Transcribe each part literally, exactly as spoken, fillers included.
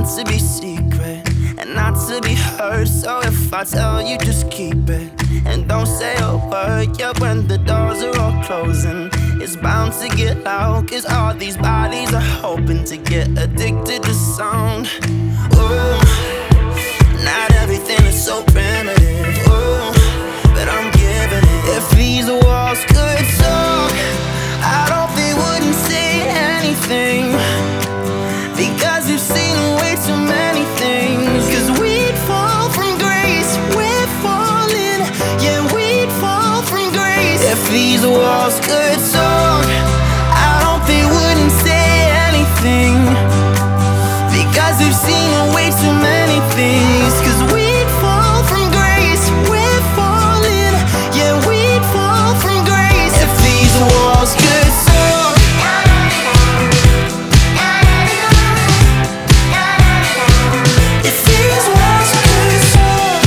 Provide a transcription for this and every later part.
meant to be secret and not to be heard. So if I tell you, just keep it and don't say a word. Yeah, when the doors are all closing, it's bound to get loud, cause all these bodies are hoping to get addicted to sound. Ooh, not everything is so primitive. Ooh, but I'm giving it. If these walls could talk, I don't think wouldn't say anything, because we've seen way too many things. Cause we'd fall from grace, we're falling, yeah, we'd fall from grace. If these walls could talk, I don't think wouldn't say anything, because we've seen way too many things. Cause we'd fall from grace, we're falling, yeah, we'd fall from grace. If these walls could talk, if these walls could talk,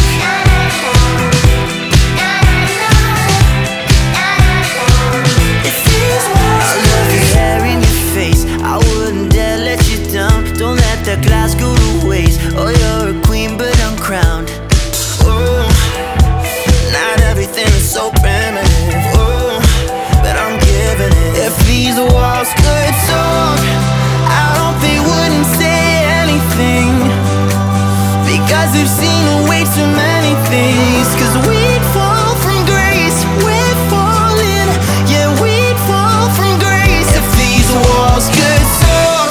if these walls I love your hair in your face, I wouldn't dare let you down. Don't let that glass go to waste. Oh, you're a queen, but I'm crowned. Ooh, not everything is so primitive. Ooh, but I'm giving it. If these walls could talk, I don't think wouldn't say anything, because we've seen way too many things. Cause we'd fall from grace, we're falling, yeah, we'd fall from grace. If these walls could talk,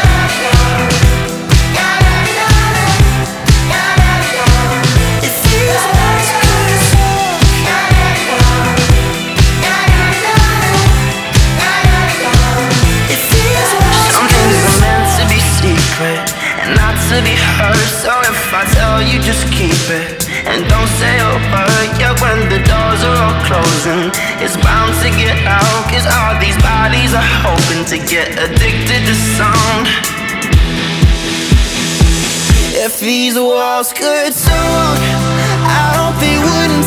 if these walls could talk, if these walls some things are meant to be secret and not to be heard. So if I tell you, just keep it and don't say a word. Yeah, when the doors are all closing, it's bound to get out, cause all these bodies are hoping to get addicted to sound. If these walls could talk, I don't think wouldn't